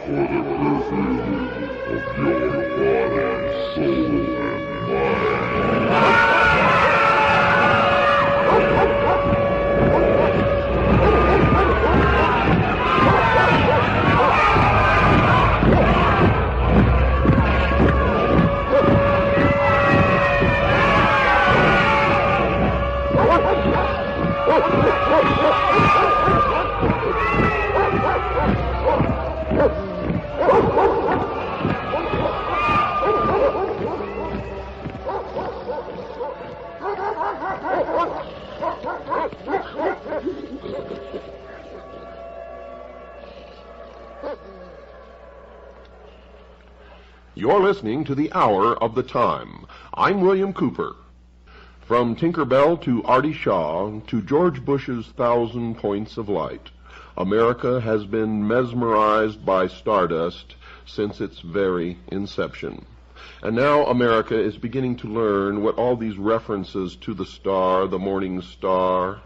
You're listening to the Hour of the Time. I'm William Cooper. From Tinker Bell to Artie Shaw to George Bush's 1,000 Points of Light, America has been mesmerized by stardust since its very inception. And now America is beginning to learn what all these references to the star, the morning star,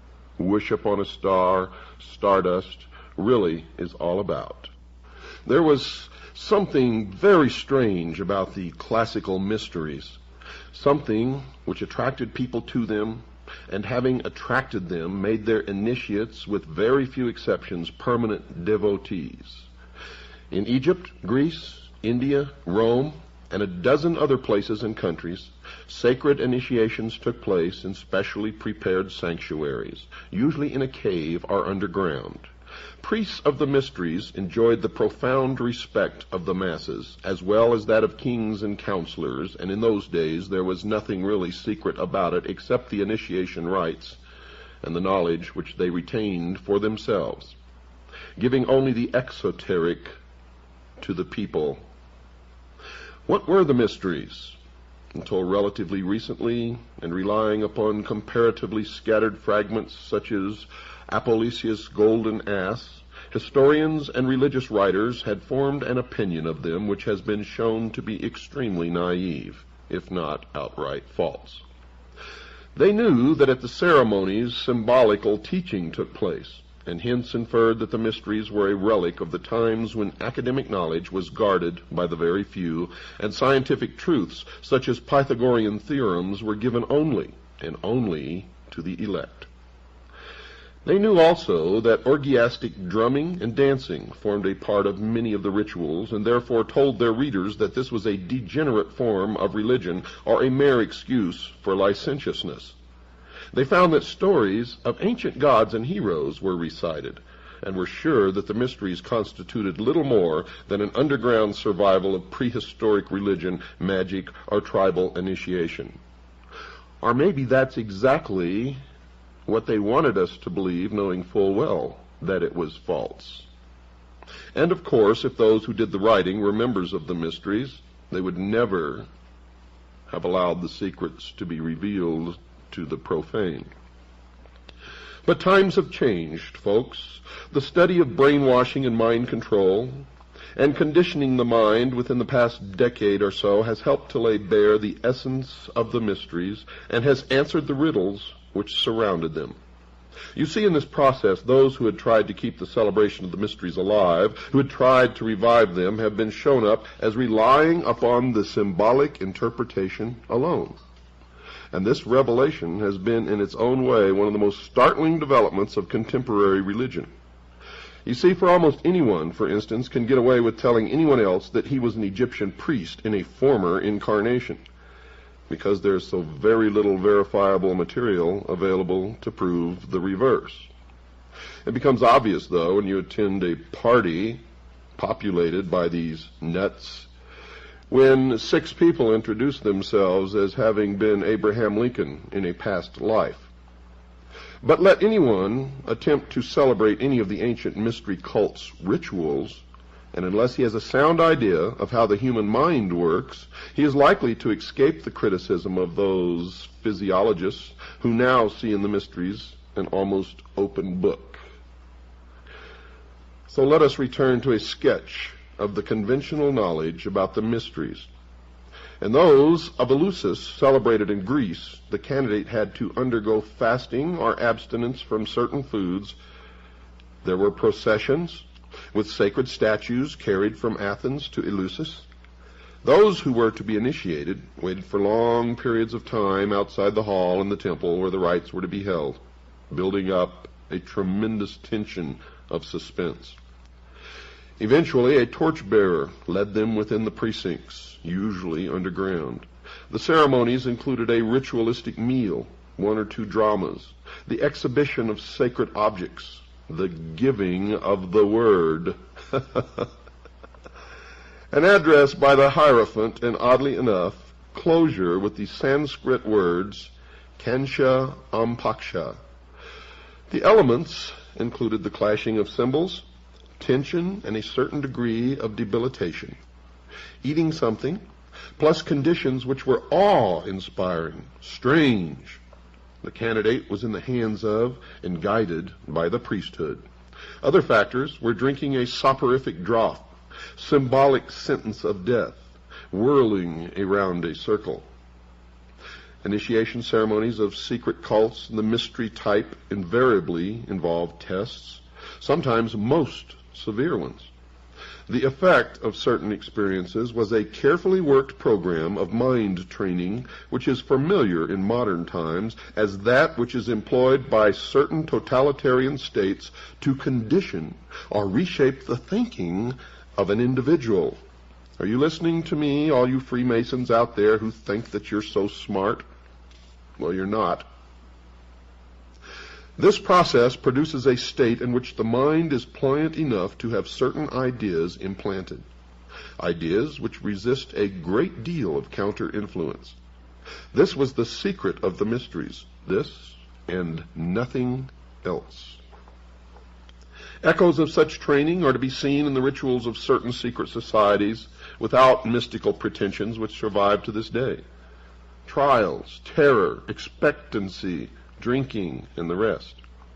wish upon a star, stardust, really is all about. There was something very strange about the classical mysteries, something which attracted people to them, and having attracted them, made their initiates, with very few exceptions, permanent devotees. In Egypt, Greece, India, Rome, and a dozen other places and countries, sacred initiations took place in specially prepared sanctuaries, usually in a cave or underground. Priests of the mysteries enjoyed the profound respect of the masses, as well as that of kings and counselors, and in those days there was nothing really secret about it except the initiation rites and the knowledge which they retained for themselves, giving only the exoteric to the people. What were the mysteries? Until relatively recently, and relying upon comparatively scattered fragments such as Apollosius' Golden Ass, historians and religious writers had formed an opinion of them which has been shown to be extremely naive, if not outright false. They knew that at the ceremonies symbolical teaching took place, and hence inferred that the mysteries were a relic of the times when academic knowledge was guarded by the very few, and scientific truths such as Pythagorean theorems were given only, and only, to the elect. They knew also that orgiastic drumming and dancing formed a part of many of the rituals, and therefore told their readers that this was a degenerate form of religion or a mere excuse for licentiousness. They found that stories of ancient gods and heroes were recited, and were sure that the mysteries constituted little more than an underground survival of prehistoric religion, magic, or tribal initiation. Or maybe that's exactly what they wanted us to believe, knowing full well that it was false. And of course, if those who did the writing were members of the mysteries, they would never have allowed the secrets to be revealed to the profane. But times have changed, folks. The study of brainwashing and mind control and conditioning the mind within the past decade or so has helped to lay bare the essence of the mysteries and has answered the riddles which surrounded them. You see, in this process, those who had tried to keep the celebration of the mysteries alive, who had tried to revive them, have been shown up as relying upon the symbolic interpretation alone. And this revelation has been, in its own way, one of the most startling developments of contemporary religion. You see, for almost anyone, for instance, can get away with telling anyone else that he was an Egyptian priest in a former incarnation, because there's so very little verifiable material available to prove the reverse. It becomes obvious, though, when you attend a party populated by these nuts, when 6 people introduce themselves as having been Abraham Lincoln in a past life. But let anyone attempt to celebrate any of the ancient mystery cult's rituals, and unless he has a sound idea of how the human mind works, he is likely to escape the criticism of those physiologists who now see in the mysteries an almost open book. So let us return to a sketch of the conventional knowledge about the mysteries. In those of Eleusis, celebrated in Greece, the candidate had to undergo fasting or abstinence from certain foods. There were processions, with sacred statues carried from Athens to Eleusis. Those who were to be initiated waited for long periods of time outside the hall in the temple where the rites were to be held, building up a tremendous tension of suspense. Eventually, a torchbearer led them within the precincts, usually underground. The ceremonies included a ritualistic meal, 1 or 2 dramas, the exhibition of sacred objects, the giving of the word, an address by the Hierophant, and oddly enough, closure with the Sanskrit words Kansha Ampaksha. The elements included the clashing of cymbals, tension, and a certain degree of debilitation. Eating something, plus conditions which were awe-inspiring, strange. The candidate was in the hands of and guided by the priesthood. Other factors were drinking a soporific draught, symbolic sentence of death, whirling around a circle. Initiation ceremonies of secret cults, the mystery type, invariably involved tests, sometimes most severe ones. The effect of certain experiences was a carefully worked program of mind training, which is familiar in modern times as that which is employed by certain totalitarian states to condition or reshape the thinking of an individual. Are you listening to me, all you Freemasons out there who think that you're so smart? Well, you're not. This process produces a state in which the mind is pliant enough to have certain ideas implanted, ideas which resist a great deal of counter-influence. This was the secret of the mysteries, this and nothing else. Echoes of such training are to be seen in the rituals of certain secret societies without mystical pretensions which survive to this day. Trials, terror, expectancy, drinking, and the rest.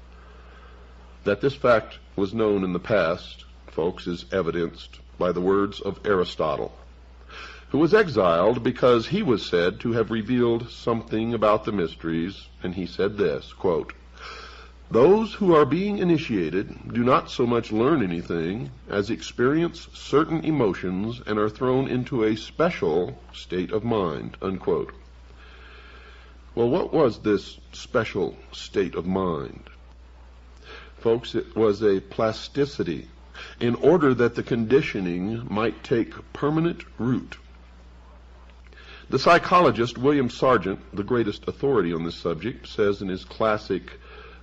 That this fact was known in the past, folks, is evidenced by the words of Aristotle, who was exiled because he was said to have revealed something about the mysteries, and he said this, quote, "Those who are being initiated do not so much learn anything as experience certain emotions and are thrown into a special state of mind," unquote. Well, what was this special state of mind? Folks, it was a plasticity in order that the conditioning might take permanent root. The psychologist William Sargent, the greatest authority on this subject, says in his classic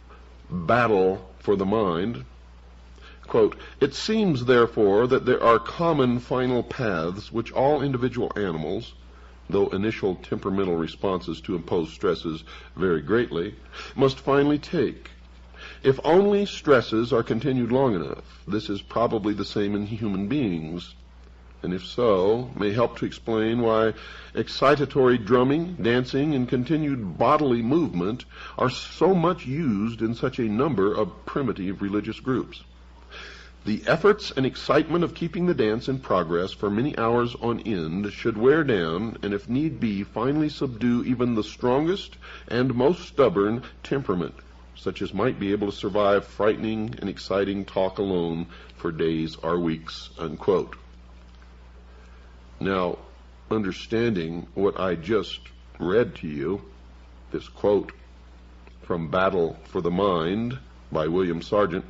Battle for the Mind, quote, "It seems, therefore, that there are common final paths which all individual animals, though initial temperamental responses to imposed stresses vary greatly, must finally take. If only stresses are continued long enough, this is probably the same in human beings, and if so, may help to explain why excitatory drumming, dancing, and continued bodily movement are so much used in such a number of primitive religious groups. The efforts and excitement of keeping the dance in progress for many hours on end should wear down, and if need be, finally subdue even the strongest and most stubborn temperament, such as might be able to survive frightening and exciting talk alone for days or weeks," unquote. Now, understanding what I just read to you, this quote from Battle for the Mind by William Sargent,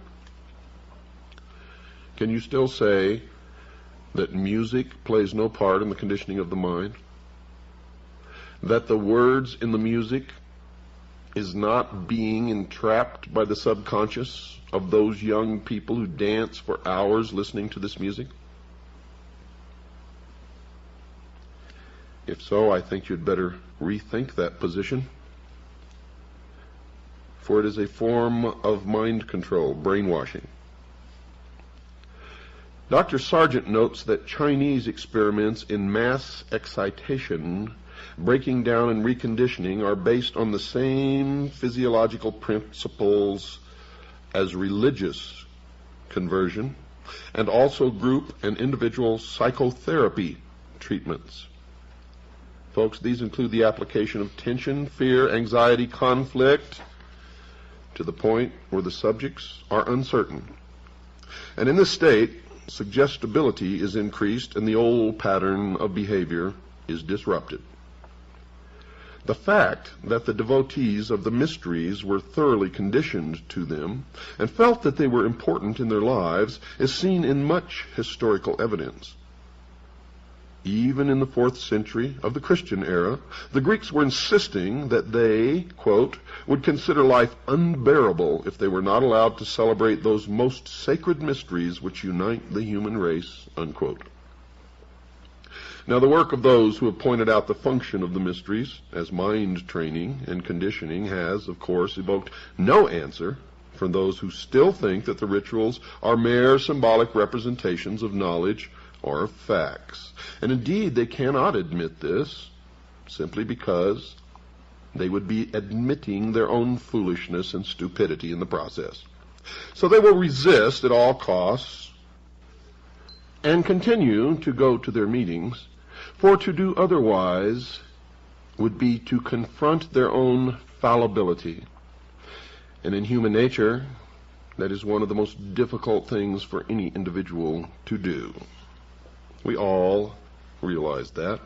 can you still say that music plays no part in the conditioning of the mind? That the words in the music is not being entrapped by the subconscious of those young people who dance for hours listening to this music? If so, I think you'd better rethink that position, for it is a form of mind control, brainwashing. Dr. Sargent notes that Chinese experiments in mass excitation, breaking down and reconditioning, are based on the same physiological principles as religious conversion, and also group and individual psychotherapy treatments. Folks, these include the application of tension, fear, anxiety, conflict, to the point where the subjects are uncertain. And in this state, suggestibility is increased and the old pattern of behavior is disrupted. The fact that the devotees of the mysteries were thoroughly conditioned to them and felt that they were important in their lives is seen in much historical evidence. Even in the 4th century of the Christian era, the Greeks were insisting that they, quote, would consider life unbearable if they were not allowed to celebrate those most sacred mysteries which unite the human race, unquote. Now, the work of those who have pointed out the function of the mysteries as mind training and conditioning has, of course, evoked no answer from those who still think that the rituals are mere symbolic representations of knowledge or of facts. And indeed, they cannot admit this simply because they would be admitting their own foolishness and stupidity in the process. So they will resist at all costs and continue to go to their meetings, for to do otherwise would be to confront their own fallibility. And in human nature, that is one of the most difficult things for any individual to do. We all realize that.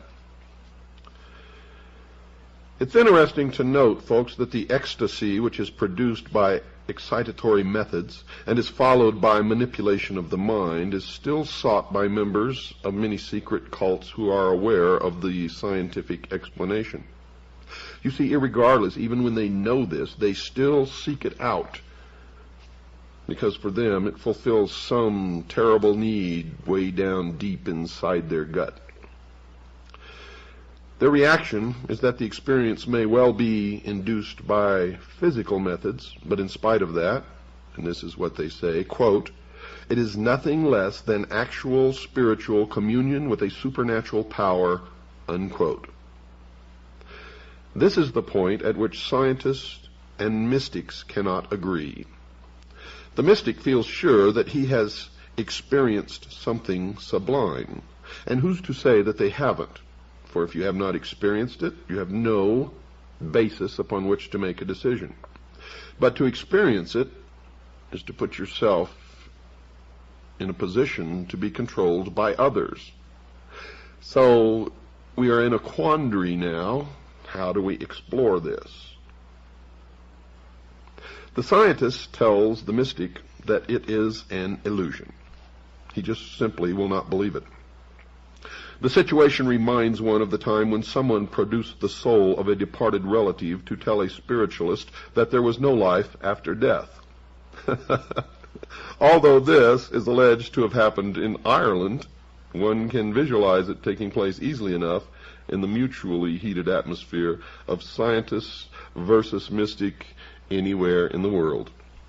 It's interesting to note, folks, that the ecstasy which is produced by excitatory methods and is followed by manipulation of the mind is still sought by members of many secret cults who are aware of the scientific explanation. You see, irregardless, even when they know this, they still seek it out, because for them it fulfills some terrible need way down deep inside their gut. Their reaction is that the experience may well be induced by physical methods, but in spite of that, and this is what they say, quote, it is nothing less than actual spiritual communion with a supernatural power, unquote. This is the point at which scientists and mystics cannot agree. The mystic feels sure that he has experienced something sublime, and who's to say that they haven't? For if you have not experienced it, you have no basis upon which to make a decision. But to experience it is to put yourself in a position to be controlled by others. So we are in a quandary now. How do we explore this? The scientist tells the mystic that it is an illusion. He just simply will not believe it. The situation reminds one of the time when someone produced the soul of a departed relative to tell a spiritualist that there was no life after death. Although this is alleged to have happened in Ireland, one can visualize it taking place easily enough in the mutually heated atmosphere of scientists versus mystic anywhere in the world.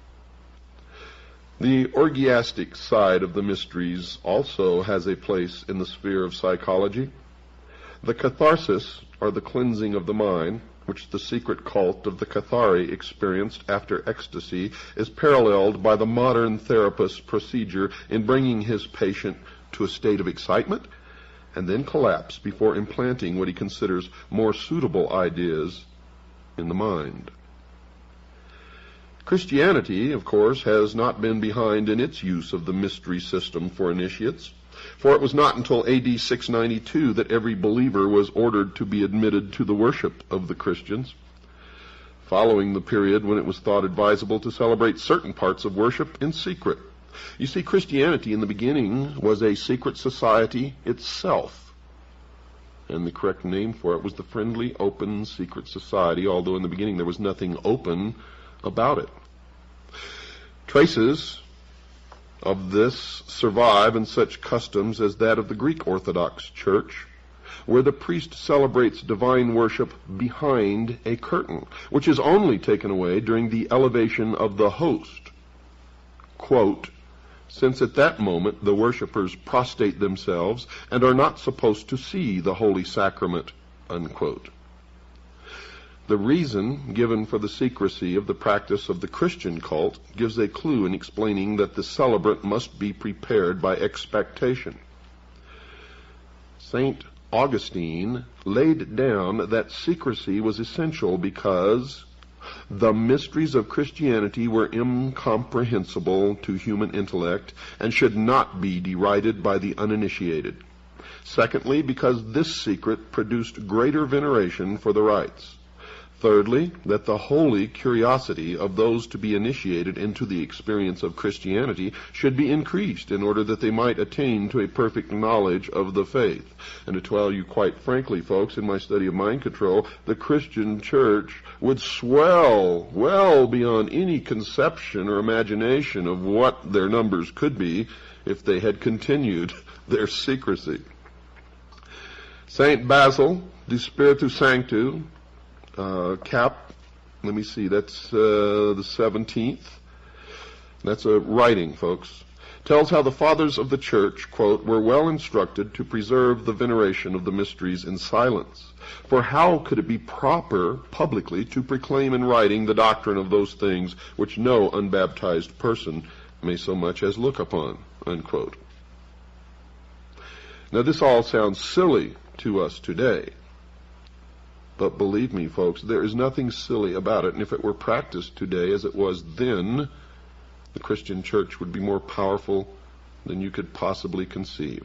The orgiastic side of the mysteries also has a place in the sphere of psychology. The catharsis, or the cleansing of the mind, which the secret cult of the Cathari experienced after ecstasy, is paralleled by the modern therapist's procedure in bringing his patient to a state of excitement and then collapse before implanting what he considers more suitable ideas in the mind. Christianity, of course, has not been behind in its use of the mystery system for initiates, for it was not until AD 692 that every believer was ordered to be admitted to the worship of the Christians, following the period when it was thought advisable to celebrate certain parts of worship in secret. You see, Christianity in the beginning was a secret society itself, and the correct name for it was the Friendly Open Secret Society, although in the beginning there was nothing open about it. Traces of this survive in such customs as that of the Greek Orthodox Church, where the priest celebrates divine worship behind a curtain, which is only taken away during the elevation of the host. Quote, since at that moment the worshippers prostrate themselves and are not supposed to see the holy sacrament, unquote. The reason given for the secrecy of the practice of the Christian cult gives a clue in explaining that the celebrant must be prepared by expectation. St. Augustine laid down that secrecy was essential because The mysteries of Christianity were incomprehensible to human intellect and should not be derided by the uninitiated. Secondly, because this secret produced greater veneration for the rites. Thirdly, that the holy curiosity of those to be initiated into the experience of Christianity should be increased in order that they might attain to a perfect knowledge of the faith. And to tell you quite frankly, folks, in my study of mind control, the Christian church would swell well beyond any conception or imagination of what their numbers could be if they had continued their secrecy. Saint Basil de Spiritu Sanctu, Cap, let me see, that's the 17th. That's a writing, folks. Tells how the fathers of the church, quote, were well instructed to preserve the veneration of the mysteries in silence. For how could it be proper publicly to proclaim in writing the doctrine of those things which no unbaptized person may so much as look upon, unquote. Now this all sounds silly to us today. But believe me, folks, there is nothing silly about it. And if it were practiced today as it was then, the Christian church would be more powerful than you could possibly conceive.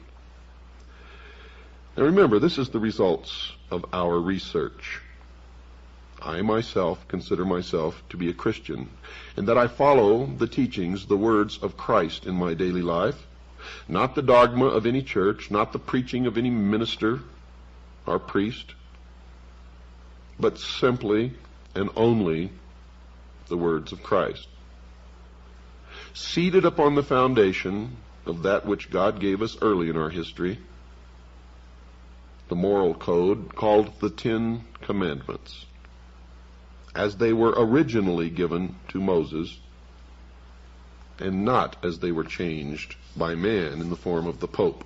Now remember, this is the results of our research. I myself consider myself to be a Christian, in that I follow the teachings, the words of Christ in my daily life, not the dogma of any church, not the preaching of any minister or priest, but simply and only the words of Christ. Seated upon the foundation of that which God gave us early in our history, the moral code called the Ten Commandments, as they were originally given to Moses, and not as they were changed by man in the form of the Pope.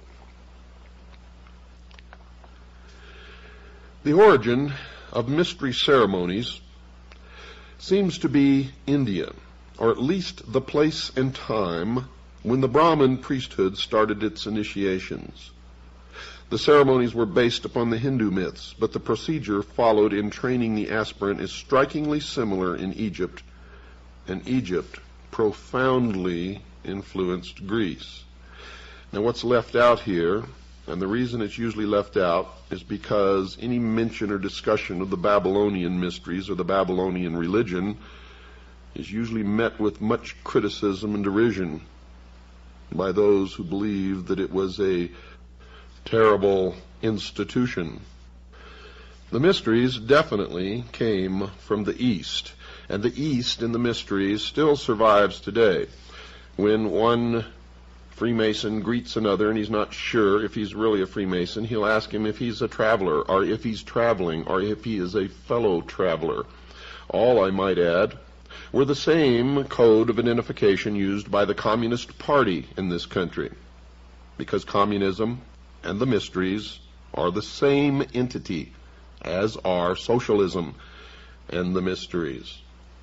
The origin of mystery ceremonies seems to be India, or at least the place and time when the Brahmin priesthood started its initiations. The ceremonies were based upon the Hindu myths, but the procedure followed in training the aspirant is strikingly similar in Egypt, and Egypt profoundly influenced Greece. Now what's left out here, and the reason it's usually left out, is because any mention or discussion of the Babylonian mysteries or the Babylonian religion is usually met with much criticism and derision by those who believe that it was a terrible institution. The mysteries definitely came from the East, and the East in the mysteries still survives today. When one Freemason greets another and he's not sure if he's really a Freemason, he'll ask him if he's a traveler, or if he's traveling, or if he is a fellow traveler. All, I might add, were the same code of identification used by the Communist Party in this country, because communism and the mysteries are the same entity, as are socialism and the mysteries.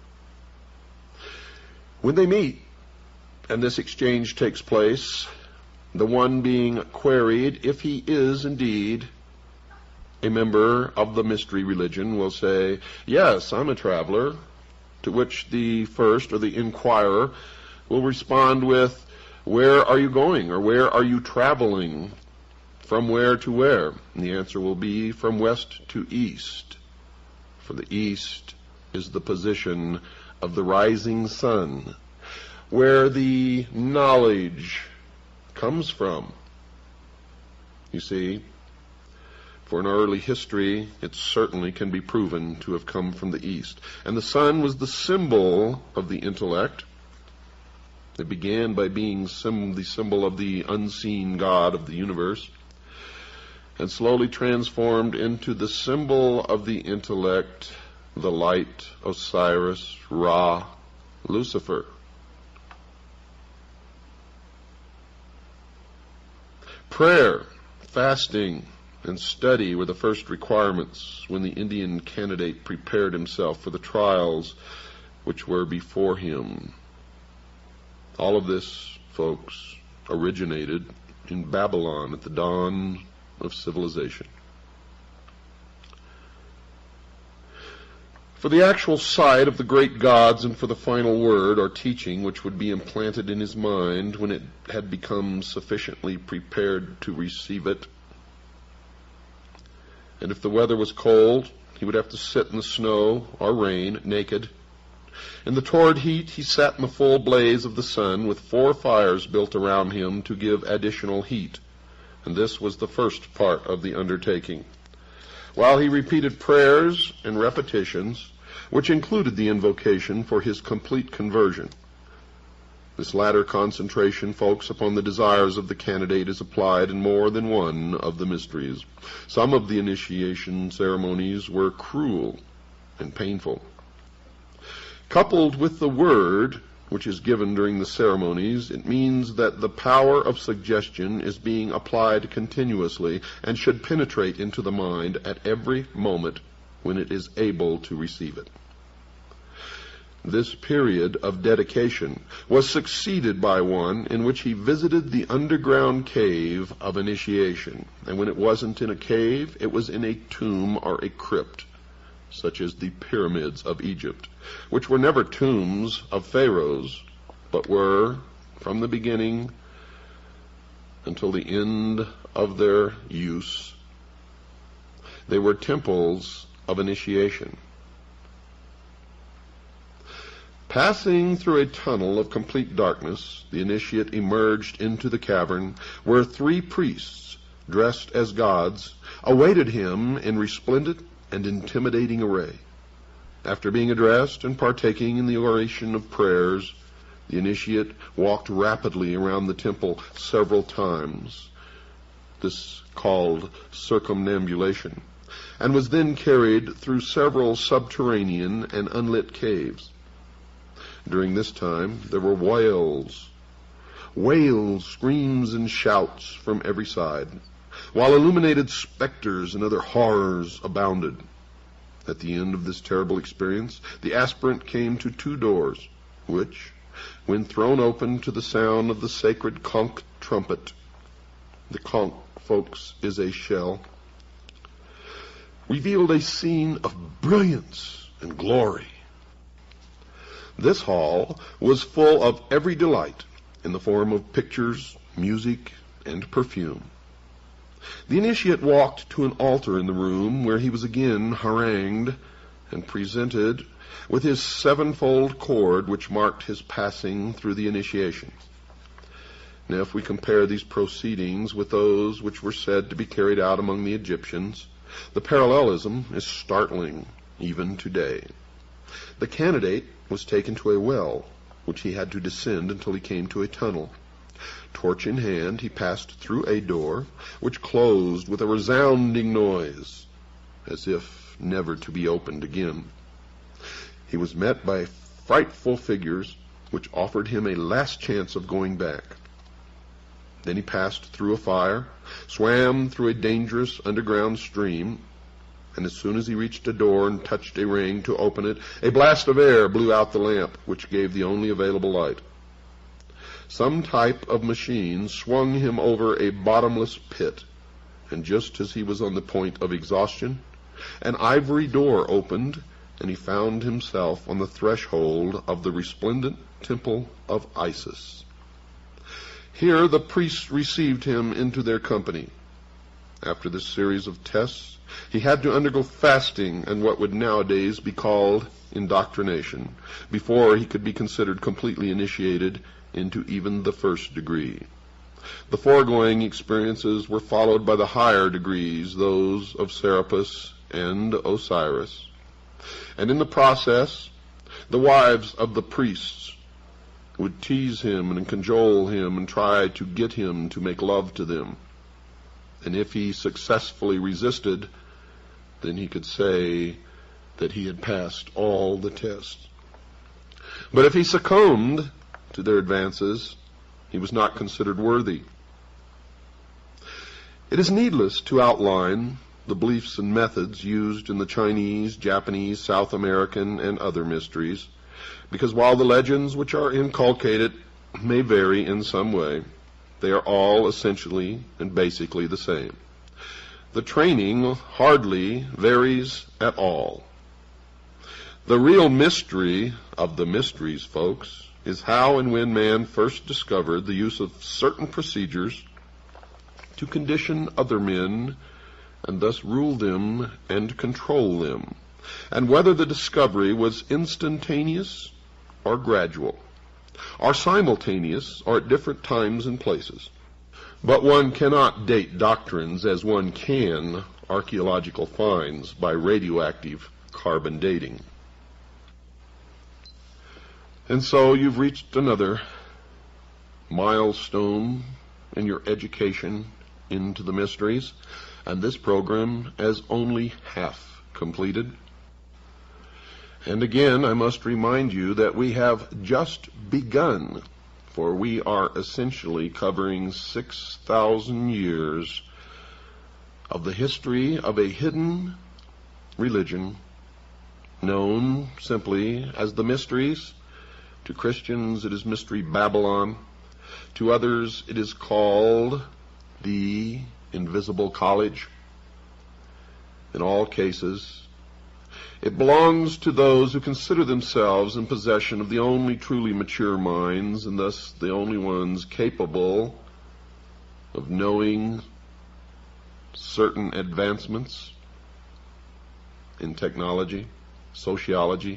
When they meet, and this exchange takes place, the one being queried if he is indeed a member of the mystery religion will say, "Yes, I'm a traveler," to which the first, or the inquirer, will respond with, "Where are you going?" or "Where are you traveling? From where to where?" And the answer will be, "From west to east." For the east is the position of the rising sun, where the knowledge comes from. You see, for in our early history, it certainly can be proven to have come from the East. And the sun was the symbol of the intellect. It began by being the symbol of the unseen God of the universe, and slowly transformed into the symbol of the intellect, the light, Osiris, Ra, Lucifer. Prayer, fasting, and study were the first requirements when the Indian candidate prepared himself for the trials which were before him. All of this, folks, originated in Babylon at the dawn of civilization. for the actual sight of the great gods and for the final word or teaching which would be implanted in his mind when it had become sufficiently prepared to receive it. And if the weather was cold, he would have to sit in the snow or rain, naked. In the torrid heat, he sat in the full blaze of the sun with 4 fires built around him to give additional heat. And this was the first part of the undertaking. While he repeated prayers and repetitions, which included the invocation for his complete conversion. This latter concentration, folks, upon the desires of the candidate is applied in more than one of the mysteries. Some of the initiation ceremonies were cruel and painful. Coupled with the word which is given during the ceremonies, it means that the power of suggestion is being applied continuously and should penetrate into the mind at every moment when it is able to receive it. This period of dedication was succeeded by one in which he visited the underground cave of initiation. And when it wasn't in a cave, it was in a tomb or a crypt, such as the pyramids of Egypt, which were never tombs of pharaohs, but were, from the beginning until the end of their use, they were temples of initiation. Passing through a tunnel of complete darkness, the initiate emerged into the cavern, where 3 priests, dressed as gods, awaited him in resplendent and intimidating array. After being addressed and partaking in the oration of prayers, the initiate walked rapidly around the temple several times, this called circumambulation, and was then carried through several subterranean and unlit caves. During this time, there were wails, screams, and shouts from every side, while illuminated specters and other horrors abounded. At the end of this terrible experience, the aspirant came to 2 doors, which, when thrown open to the sound of the sacred conch trumpet, the conch, folks, is a shell, revealed a scene of brilliance and glory. This hall was full of every delight in the form of pictures, music, and perfume. The initiate walked to an altar in the room where he was again harangued and presented with his 7-fold cord which marked his passing through the initiation. Now, if we compare these proceedings with those which were said to be carried out among the Egyptians, the parallelism is startling even today. The candidate was taken to a well, which he had to descend until he came to a tunnel. Torch in hand, he passed through a door, which closed with a resounding noise, as if never to be opened again. He was met by frightful figures, which offered him a last chance of going back. Then he passed through a fire, swam through a dangerous underground stream, and as soon as he reached a door and touched a ring to open it, a blast of air blew out the lamp, which gave the only available light. Some type of machine swung him over a bottomless pit, and just as he was on the point of exhaustion, an ivory door opened, and he found himself on the threshold of the resplendent temple of Isis. Here the priests received him into their company. After this series of tests, he had to undergo fasting and what would nowadays be called indoctrination before he could be considered completely initiated into even the 1st degree. The foregoing experiences were followed by the higher degrees, those of Serapis and Osiris. And in the process, the wives of the priests would tease him and cajole him and try to get him to make love to them. And if he successfully resisted, then he could say that he had passed all the tests. But if he succumbed to their advances, he was not considered worthy. It is needless to outline the beliefs and methods used in the Chinese, Japanese, South American, and other mysteries, because while the legends which are inculcated may vary in some way, they are all essentially and basically the same. The training hardly varies at all. The real mystery of the mysteries, folks, is how and when man first discovered the use of certain procedures to condition other men and thus rule them and control them, and whether the discovery was instantaneous or gradual, or simultaneous or at different times and places. But one cannot date doctrines as one can archaeological finds by radioactive carbon dating. And so you've reached another milestone in your education into the mysteries, and this program is only half completed. And again, I must remind you that we have just begun, for we are essentially covering 6,000 years of the history of a hidden religion known simply as the Mysteries. To Christians, it is Mystery Babylon. To others, it is called the Invisible College. In all cases, it belongs to those who consider themselves in possession of the only truly mature minds, and thus the only ones capable of knowing certain advancements in technology, sociology,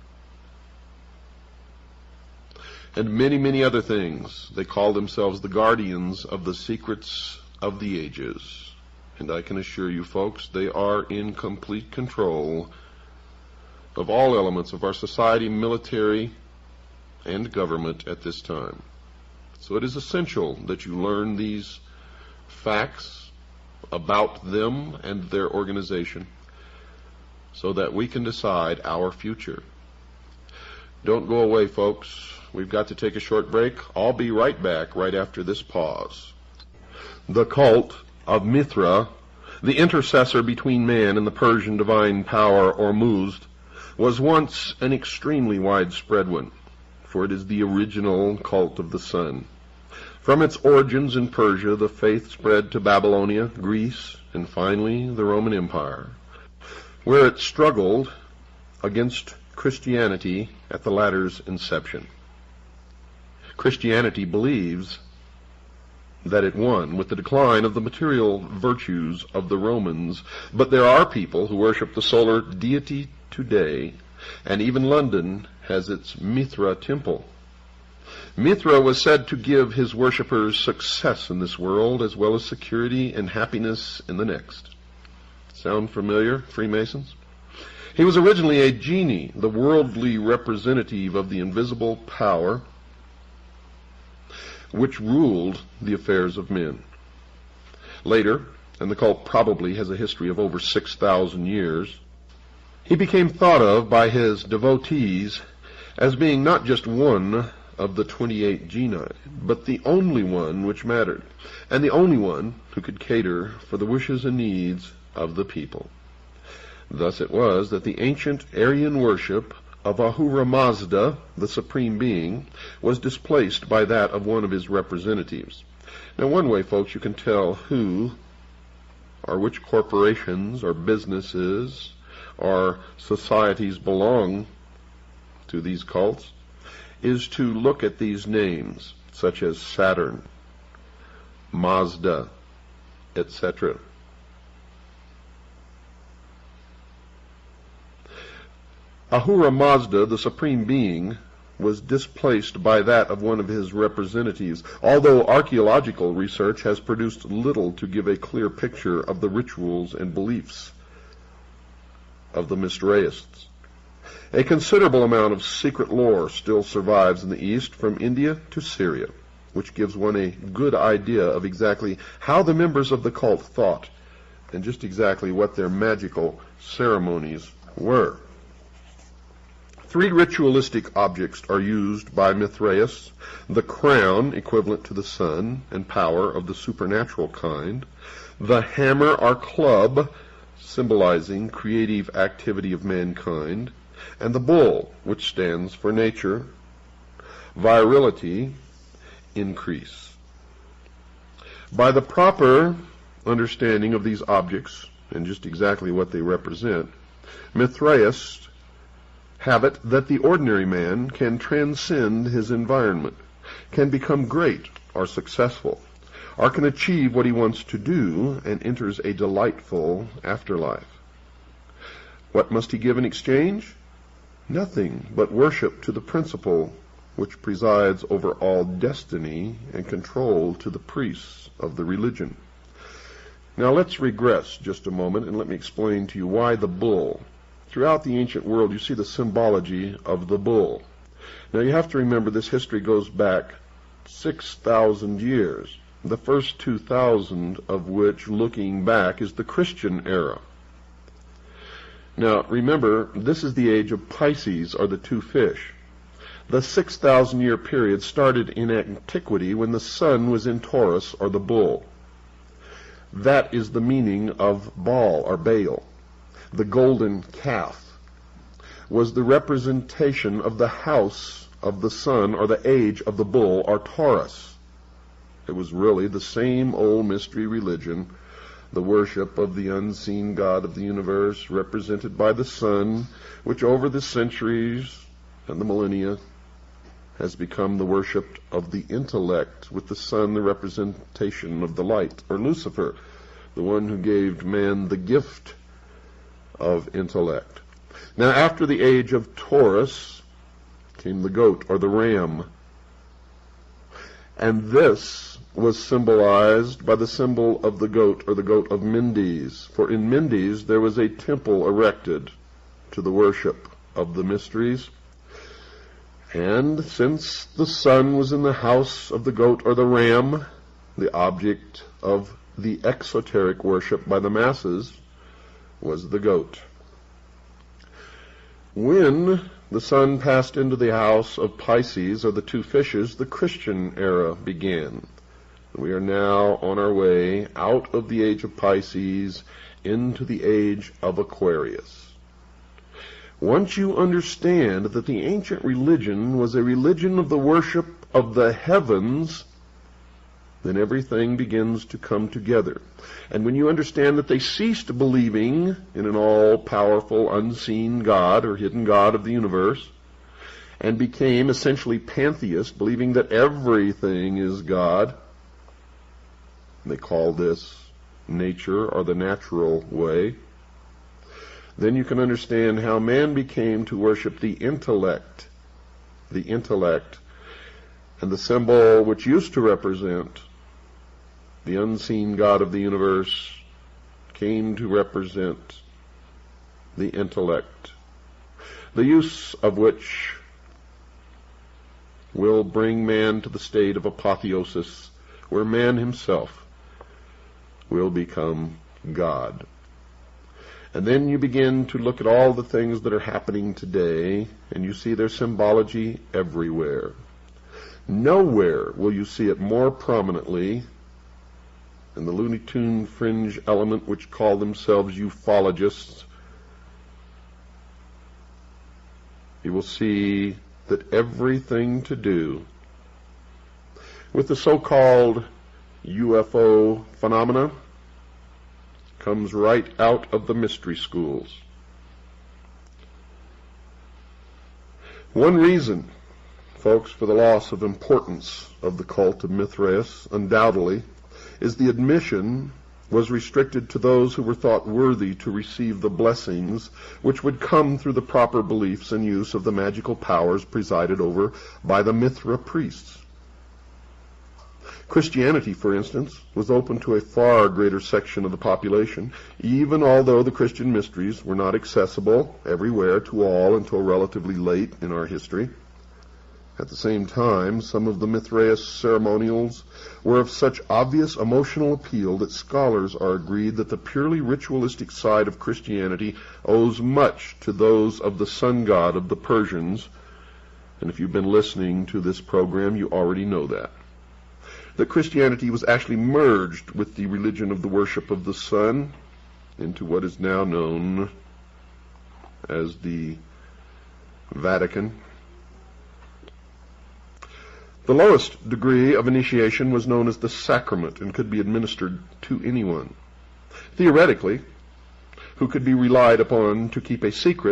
and many, many other things. They call themselves the guardians of the secrets of the ages. And I can assure you, folks, they are in complete control of all elements of our society, military, and government at this time. So it is essential that you learn these facts about them and their organization so that we can decide our future. Don't go away, folks. We've got to take a short break. I'll be right back right after this pause. The cult of Mithra, the intercessor between man and the Persian divine power Ormuzd, was once an extremely widespread one, for it is the original cult of the sun. From its origins in Persia, the faith spread to Babylonia, Greece, and finally the Roman Empire, where it struggled against Christianity at the latter's inception. Christianity believes that it won with the decline of the material virtues of the Romans, but there are people who worship the solar deity today, and even London has its Mithra temple. Mithra was said to give his worshippers success in this world as well as security and happiness in the next. Sound familiar, Freemasons? He was originally a genie, the worldly representative of the invisible power which ruled the affairs of men. Later, and the cult probably has a history of over 6,000 years, he became thought of by his devotees as being not just one of the 28 genii, but the only one which mattered, and the only one who could cater for the wishes and needs of the people. Thus it was that the ancient Aryan worship of Ahura Mazda, the Supreme Being, was displaced by that of one of his representatives. Now, one way, folks, you can tell who or which corporations or businesses or societies belong to these cults is to look at these names, such as Saturn, Mazda, etc. Ahura Mazda, the Supreme Being, was displaced by that of one of his representatives, although archaeological research has produced little to give a clear picture of the rituals and beliefs of the Mithraists. A considerable amount of secret lore still survives in the East, from India to Syria, which gives one a good idea of exactly how the members of the cult thought and just exactly what their magical ceremonies were. 3 ritualistic objects are used by Mithraists: the crown, equivalent to the sun and power of the supernatural kind; the hammer or club, symbolizing creative activity of mankind; and the bull, which stands for nature, virility, increase. By the proper understanding of these objects and just exactly what they represent, Mithraists have it that the ordinary man can transcend his environment, can become great or successful, or can achieve what he wants to do and enters a delightful afterlife. What must he give in exchange? Nothing but worship to the principle which presides over all destiny and control to the priests of the religion. Now let's regress just a moment and let me explain to you why the bull. Throughout the ancient world you see the symbology of the bull. Now you have to remember this history goes back 6,000 years, the first 2,000 of which, looking back, is the Christian era. Now remember, this is the age of Pisces, or the two fish. The 6,000-year period started in antiquity when the sun was in Taurus, or the bull. That is the meaning of Baal, or Baal. The golden calf was the representation of the house of the sun, or the age of the bull, or Taurus. It was really the same old mystery religion, the worship of the unseen God of the universe, represented by the sun, which over the centuries and the millennia has become the worship of the intellect, with the sun the representation of the light, or Lucifer, the one who gave man the gift of intellect. Now after the age of Taurus came the goat, or the ram, and this was symbolized by the symbol of the goat, or the goat of Mendes. For in Mendes there was a temple erected to the worship of the mysteries. And since the sun was in the house of the goat or the ram, the object of the exoteric worship by the masses was the goat. When the sun passed into the house of Pisces, or the two fishes, the Christian era began. We are now on our way out of the age of Pisces into the age of Aquarius. Once you understand that the ancient religion was a religion of the worship of the heavens, then everything begins to come together. And when you understand that they ceased believing in an all-powerful, unseen God or hidden God of the universe, and became essentially pantheists, believing that everything is God, they call this nature, or the natural way, then you can understand how man became to worship the intellect, and the symbol which used to represent the unseen God of the universe came to represent the intellect, the use of which will bring man to the state of apotheosis, where man himself will become God. And then you begin to look at all the things that are happening today, and you see their symbology everywhere. Nowhere will you see it more prominently than the Looney Tune fringe element which call themselves ufologists. You will see that everything to do with the so-called UFO phenomena comes right out of the mystery schools. One reason, folks, for the loss of importance of the cult of Mithras, undoubtedly, is the admission was restricted to those who were thought worthy to receive the blessings which would come through the proper beliefs and use of the magical powers presided over by the Mithra priests. Christianity, for instance, was open to a far greater section of the population, even although the Christian mysteries were not accessible everywhere to all until relatively late in our history. At the same time, some of the Mithraeus ceremonials were of such obvious emotional appeal that scholars are agreed that the purely ritualistic side of Christianity owes much to those of the sun god of the Persians, and if you've been listening to this program, you already know that Christianity was actually merged with the religion of the worship of the sun into what is now known as the Vatican. The lowest degree of initiation was known as the sacrament and could be administered to anyone. Theoretically, who could be relied upon to keep a secret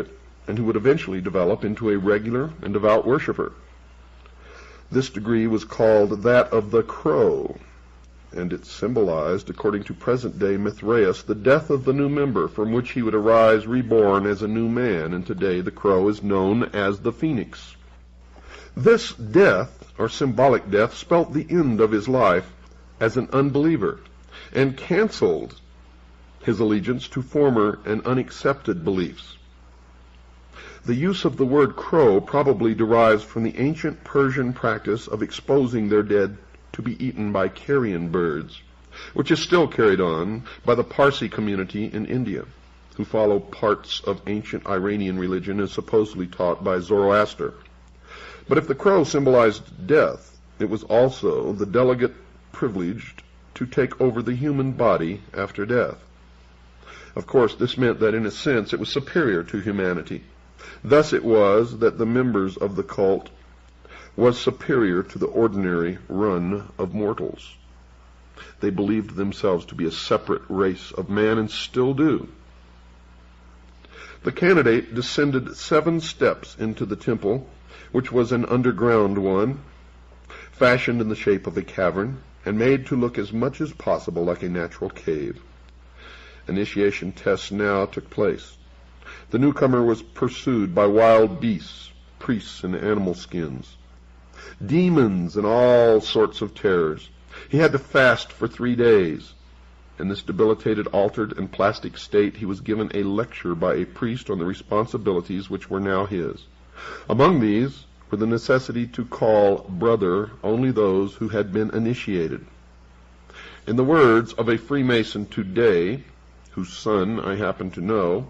and who would eventually develop into a regular and devout worshiper. This degree was called that of the crow, and it symbolized, according to present-day Mithraeus, the death of the new member, from which he would arise reborn as a new man, and today the crow is known as the phoenix. This death, or symbolic death, spelt the end of his life as an unbeliever, and canceled his allegiance to former and unaccepted beliefs. The use of the word crow probably derives from the ancient Persian practice of exposing their dead to be eaten by carrion birds, which is still carried on by the Parsi community in India, who follow parts of ancient Iranian religion as supposedly taught by Zoroaster. But if the crow symbolized death, it was also the delegate privileged to take over the human body after death. Of course, this meant that in a sense it was superior to humanity. Thus it was that the members of the cult was superior to the ordinary run of mortals. They believed themselves to be a separate race of man, and still do. The candidate descended 7 steps into the temple, which was an underground one, fashioned in the shape of a cavern, and made to look as much as possible like a natural cave. Initiation tests now took place. The newcomer was pursued by wild beasts, priests in animal skins, demons, and all sorts of terrors. He had to fast for 3 days. In this debilitated, altered, and plastic state, he was given a lecture by a priest on the responsibilities which were now his. Among these were the necessity to call brother only those who had been initiated. In the words of a Freemason today, whose son I happen to know,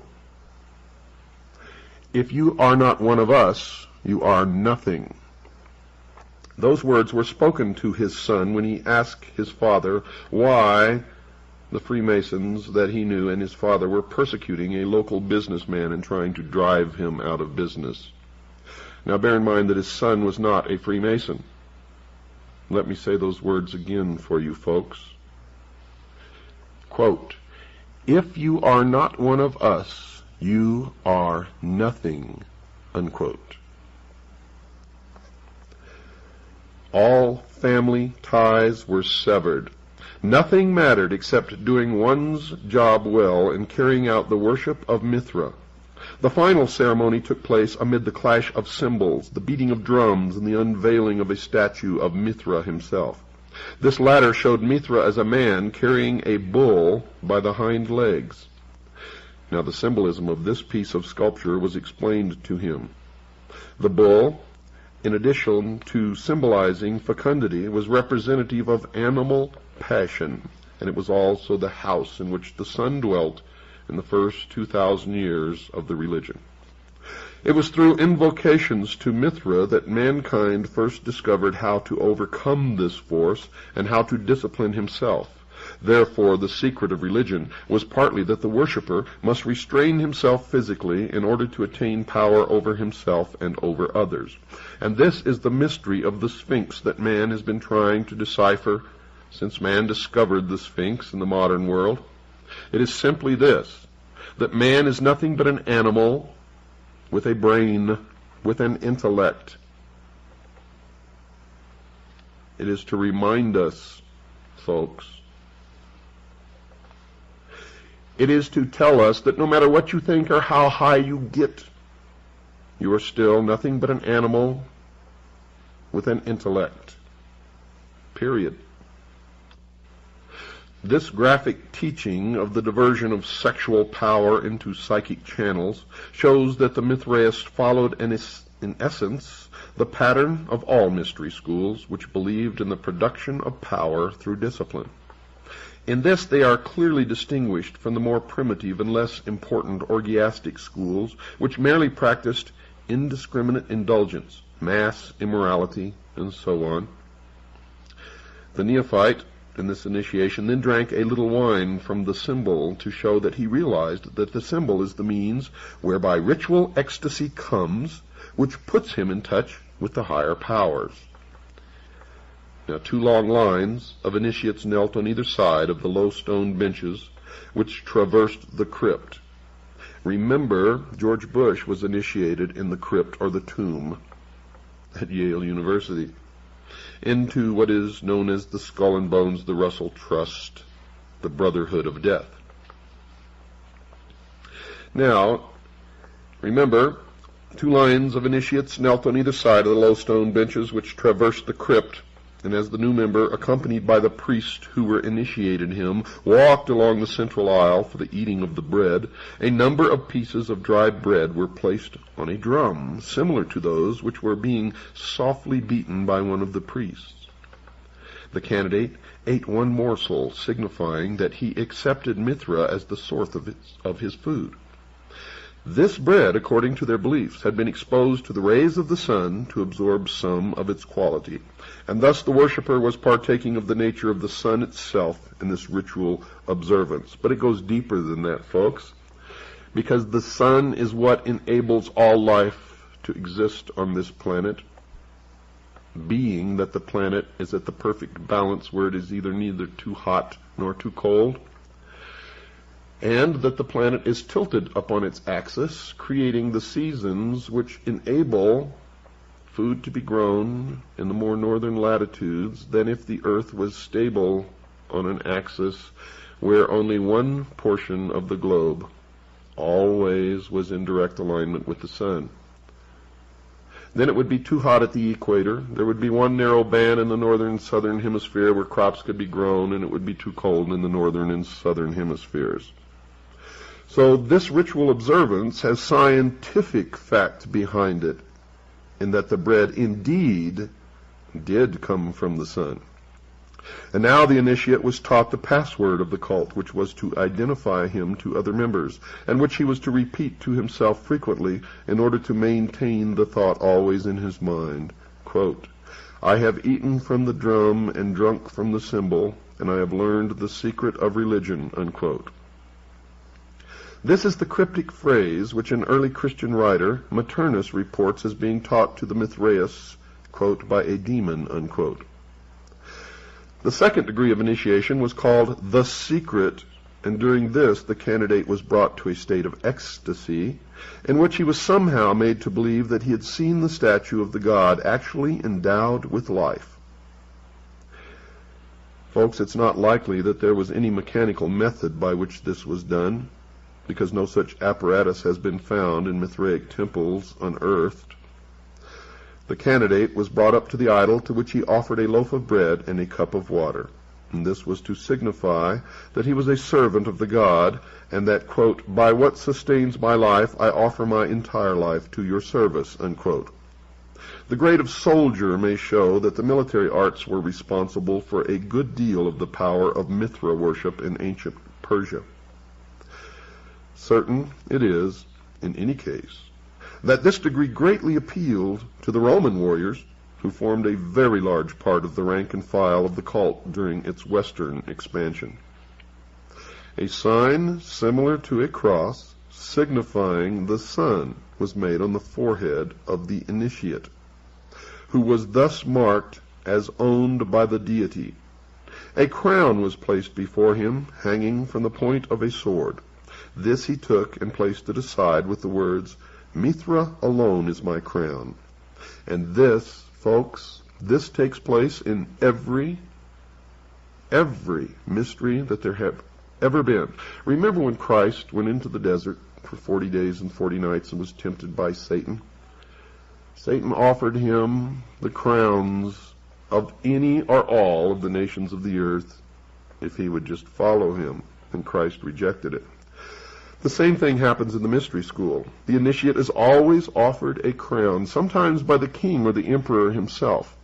"If you are not one of us, you are nothing." Those words were spoken to his son when he asked his father why the Freemasons that he knew and his father were persecuting a local businessman and trying to drive him out of business. Now bear in mind that his son was not a Freemason. Let me say those words again for you folks. Quote, "If you are not one of us, you are nothing," unquote. All family ties were severed. Nothing mattered except doing one's job well and carrying out the worship of Mithra. The final ceremony took place amid the clash of cymbals, the beating of drums, and the unveiling of a statue of Mithra himself. This latter showed Mithra as a man carrying a bull by the hind legs. Now the symbolism of this piece of sculpture was explained to him. The bull, in addition to symbolizing fecundity, was representative of animal passion, and it was also the house in which the Son dwelt in the first 2,000 years of the religion. It was through invocations to Mithra that mankind first discovered how to overcome this force and how to discipline himself. Therefore, the secret of religion was partly that the worshipper must restrain himself physically in order to attain power over himself and over others. And this is the mystery of the Sphinx that man has been trying to decipher since man discovered the Sphinx in the modern world. It is simply this, that man is nothing but an animal with a brain, with an intellect. It is to remind us, folks, it is to tell us that no matter what you think or how high you get, you are still nothing but an animal with an intellect. Period. This graphic teaching of the diversion of sexual power into psychic channels shows that the Mithraists followed in essence the pattern of all mystery schools which believed in the production of power through discipline. In this they are clearly distinguished from the more primitive and less important orgiastic schools which merely practiced indiscriminate indulgence, mass immorality, and so on. The neophyte in this initiation then drank a little wine from the symbol to show that he realized that the symbol is the means whereby ritual ecstasy comes, which puts him in touch with the higher powers. Now 2 long lines of initiates knelt on either side of the low stone benches which traversed the crypt. Remember, George Bush was initiated in the crypt or the tomb at Yale University into what is known as the Skull and Bones, the Russell Trust, the Brotherhood of Death. Now, remember, 2 lines of initiates knelt on either side of the low stone benches which traversed the crypt, and as the new member, accompanied by the priest who were initiated him, walked along the central aisle for the eating of the bread, a number of pieces of dry bread were placed on a drum, similar to those which were being softly beaten by one of the priests. The candidate ate one morsel, signifying that he accepted Mithra as the source of his food. This bread, according to their beliefs, had been exposed to the rays of the sun to absorb some of its quality, and thus the worshipper was partaking of the nature of the sun itself in this ritual observance. But it goes deeper than that, folks, because the sun is what enables all life to exist on this planet, being that the planet is at the perfect balance where it is neither too hot nor too cold, and that the planet is tilted upon its axis, creating the seasons which enable food to be grown in the more northern latitudes than if the earth was stable on an axis where only one portion of the globe always was in direct alignment with the sun. Then it would be too hot at the equator. There would be one narrow band in the northern and southern hemisphere where crops could be grown, and it would be too cold in the northern and southern hemispheres. So this ritual observance has scientific fact behind it, in that the bread indeed did come from the sun. And now the initiate was taught the password of the cult, which was to identify him to other members, and which he was to repeat to himself frequently in order to maintain the thought always in his mind. Quote, "I have eaten from the drum and drunk from the cymbal, and I have learned the secret of religion." Unquote. This is the cryptic phrase which an early Christian writer, Maternus, reports as being taught to the Mithraeus, quote, by a demon, unquote. The second degree of initiation was called the secret, and during this the candidate was brought to a state of ecstasy, in which he was somehow made to believe that he had seen the statue of the god actually endowed with life. Folks, it's not likely that there was any mechanical method by which this was done, because no such apparatus has been found in Mithraic temples unearthed. The candidate was brought up to the idol, to which he offered a loaf of bread and a cup of water. And this was to signify that he was a servant of the god, and that, quote, "by what sustains my life, I offer my entire life to your service," unquote. The grade of soldier may show that the military arts were responsible for a good deal of the power of Mithra worship in ancient Persia. Certain it is, in any case, that this degree greatly appealed to the Roman warriors, who formed a very large part of the rank and file of the cult during its western expansion. A sign similar to a cross, signifying the sun, was made on the forehead of the initiate, who was thus marked as owned by the deity. A crown was placed before him, hanging from the point of a sword. This he took and placed it aside with the words, "Mithra alone is my crown." And this, folks, this takes place in every mystery that there have ever been. Remember when Christ went into the desert for 40 days and 40 nights and was tempted by Satan? Satan offered him the crowns of any or all of the nations of the earth if he would just follow him, and Christ rejected it. The same thing happens in the mystery school. The initiate is always offered a crown, sometimes by the king or the emperor himself.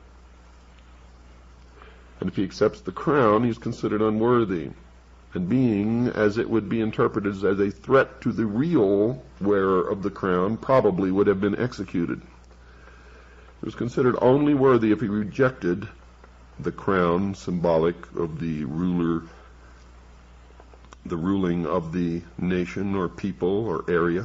And if he accepts the crown, he is considered unworthy, and being, as it would be interpreted as a threat to the real wearer of the crown, probably would have been executed. He was considered only worthy if he rejected the crown, symbolic of the ruler, the ruling of the nation or people or area.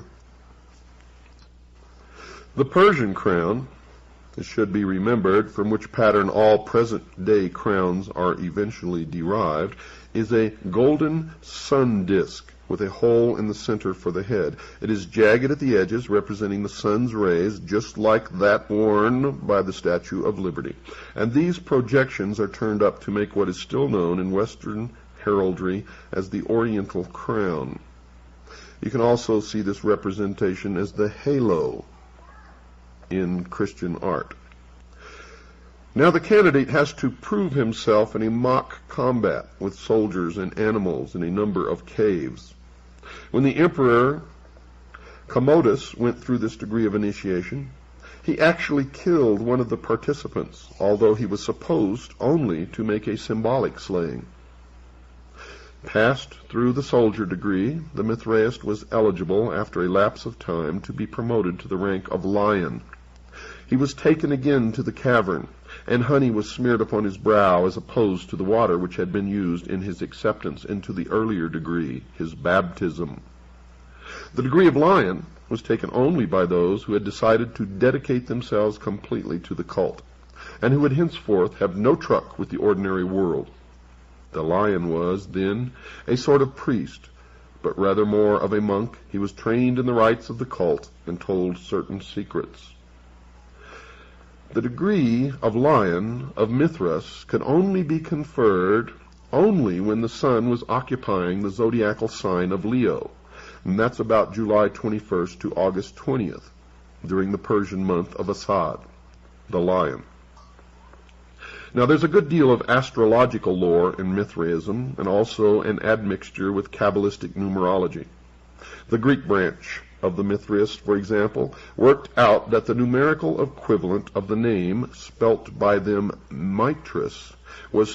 The Persian crown, it should be remembered, from which pattern all present-day crowns are eventually derived, is a golden sun disk with a hole in the center for the head. It is jagged at the edges, representing the sun's rays, just like that worn by the Statue of Liberty. And these projections are turned up to make what is still known in Western heraldry as the Oriental crown. You can also see this representation as the halo in Christian art. Now the candidate has to prove himself in a mock combat with soldiers and animals in a number of caves. When the Emperor Commodus went through this degree of initiation, he actually killed one of the participants, although he was supposed only to make a symbolic slaying. Passed through the soldier degree, the Mithraist was eligible, after a lapse of time, to be promoted to the rank of lion. He was taken again to the cavern, and honey was smeared upon his brow, as opposed to the water which had been used in his acceptance into the earlier degree, his baptism. The degree of lion was taken only by those who had decided to dedicate themselves completely to the cult, and who would henceforth have no truck with the ordinary world. The lion was, then, a sort of priest, but rather more of a monk. He was trained in the rites of the cult and told certain secrets. The degree of lion of Mithras could only be conferred only when the sun was occupying the zodiacal sign of Leo, and that's about July 21st to August 20th, during the Persian month of Asad, the lion. Now, there's a good deal of astrological lore in Mithraism, and also an admixture with Kabbalistic numerology. The Greek branch of the Mithraists, for example, worked out that the numerical equivalent of the name, spelt by them Mithras, was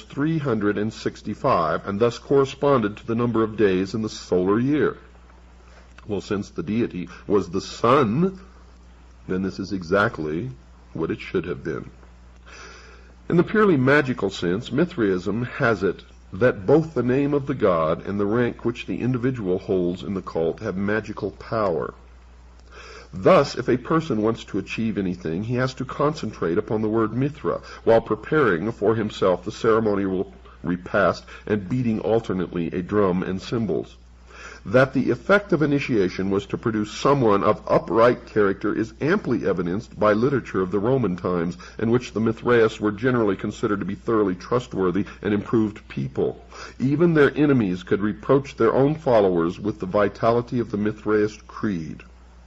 365, and thus corresponded to the number of days in the solar year. Well, since the deity was the sun, then this is exactly what it should have been. In the purely magical sense, Mithraism has it that both the name of the god and the rank which the individual holds in the cult have magical power. Thus, if a person wants to achieve anything, he has to concentrate upon the word Mithra while preparing for himself the ceremonial repast and beating alternately a drum and cymbals. That the effect of initiation was to produce someone of upright character is amply evidenced by literature of the Roman times, in which the Mithraists were generally considered to be thoroughly trustworthy and improved people. Even their enemies could reproach their own followers with the vitality of the Mithraist creed.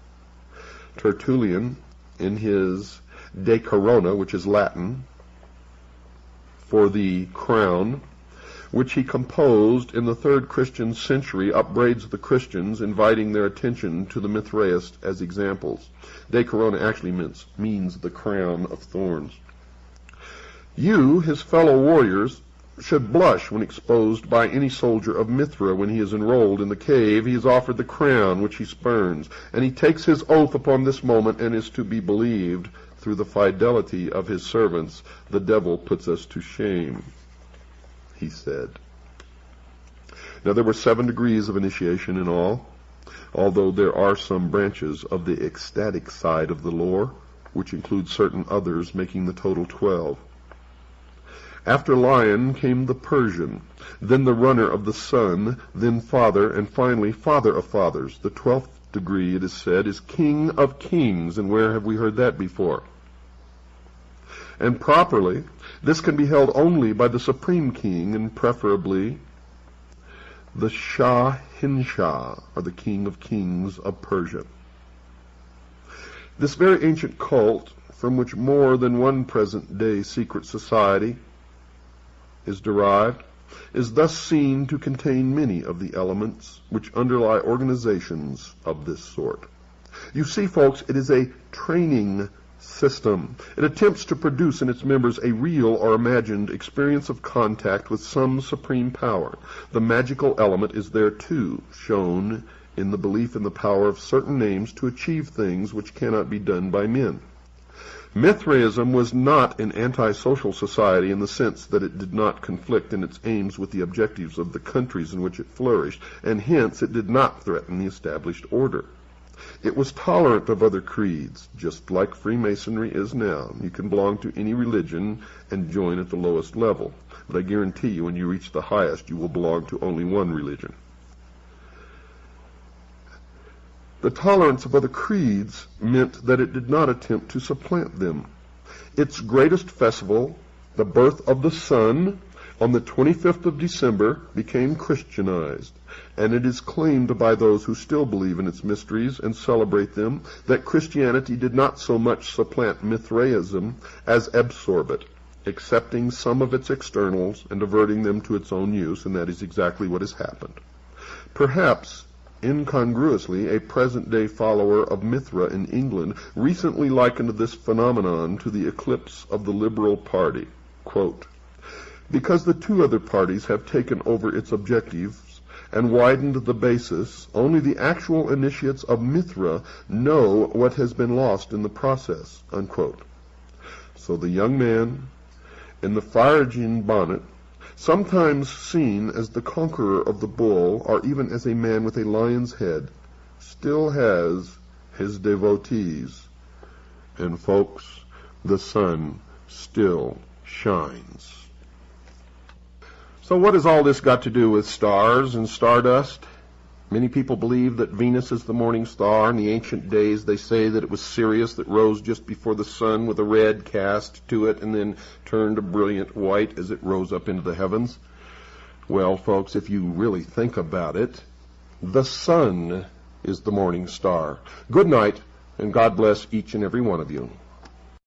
Tertullian, in his De Corona, which is Latin for the crown, which he composed in the 3rd Christian century, upbraids the Christians, inviting their attention to the Mithraists as examples. De Corona actually means the crown of thorns. You, his fellow warriors, should blush when exposed by any soldier of Mithra. When he is enrolled in the cave, he is offered the crown which he spurns, and he takes his oath upon this moment, and is to be believed. Through the fidelity of his servants, the devil puts us to shame, he said. Now, there were 7 degrees of initiation in all, although there are some branches of the ecstatic side of the lore, which include certain others, making the total 12. After lion came the Persian, then the runner of the sun, then father, and finally father of fathers. The 12th degree, it is said, is king of kings, and where have we heard that before? And properly, this can be held only by the supreme king, and preferably the Shah-Hinshah, or the king of kings of Persia. This very ancient cult, from which more than one present-day secret society is derived, is thus seen to contain many of the elements which underlie organizations of this sort. You see, folks, it is a training system. It attempts to produce in its members a real or imagined experience of contact with some supreme power. The magical element is there too, shown in the belief in the power of certain names to achieve things which cannot be done by men. Mithraism was not an anti-social society in the sense that it did not conflict in its aims with the objectives of the countries in which it flourished, and hence it did not threaten the established order. It was tolerant of other creeds, just like Freemasonry is now. You can belong to any religion and join at the lowest level, but I guarantee you when you reach the highest, you will belong to only one religion. The tolerance of other creeds meant that it did not attempt to supplant them. Its greatest festival, the birth of the sun, on the 25th of December, became Christianized, and it is claimed by those who still believe in its mysteries and celebrate them that Christianity did not so much supplant Mithraism as absorb it, accepting some of its externals and diverting them to its own use, and that is exactly what has happened. Perhaps, incongruously, a present-day follower of Mithra in England recently likened this phenomenon to the eclipse of the Liberal Party. Quote, "Because the two other parties have taken over its objectives and widened the basis, only the actual initiates of Mithra know what has been lost in the process." Unquote. So the young man in the Phrygian bonnet, sometimes seen as the conqueror of the bull, or even as a man with a lion's head, still has his devotees. And folks, the sun still shines. So what has all this got to do with stars and stardust? Many people believe that Venus is the morning star. In the ancient days, they say that it was Sirius that rose just before the sun with a red cast to it and then turned a brilliant white as it rose up into the heavens. Well, folks, if you really think about it, the sun is the morning star. Good night, and God bless each and every one of you.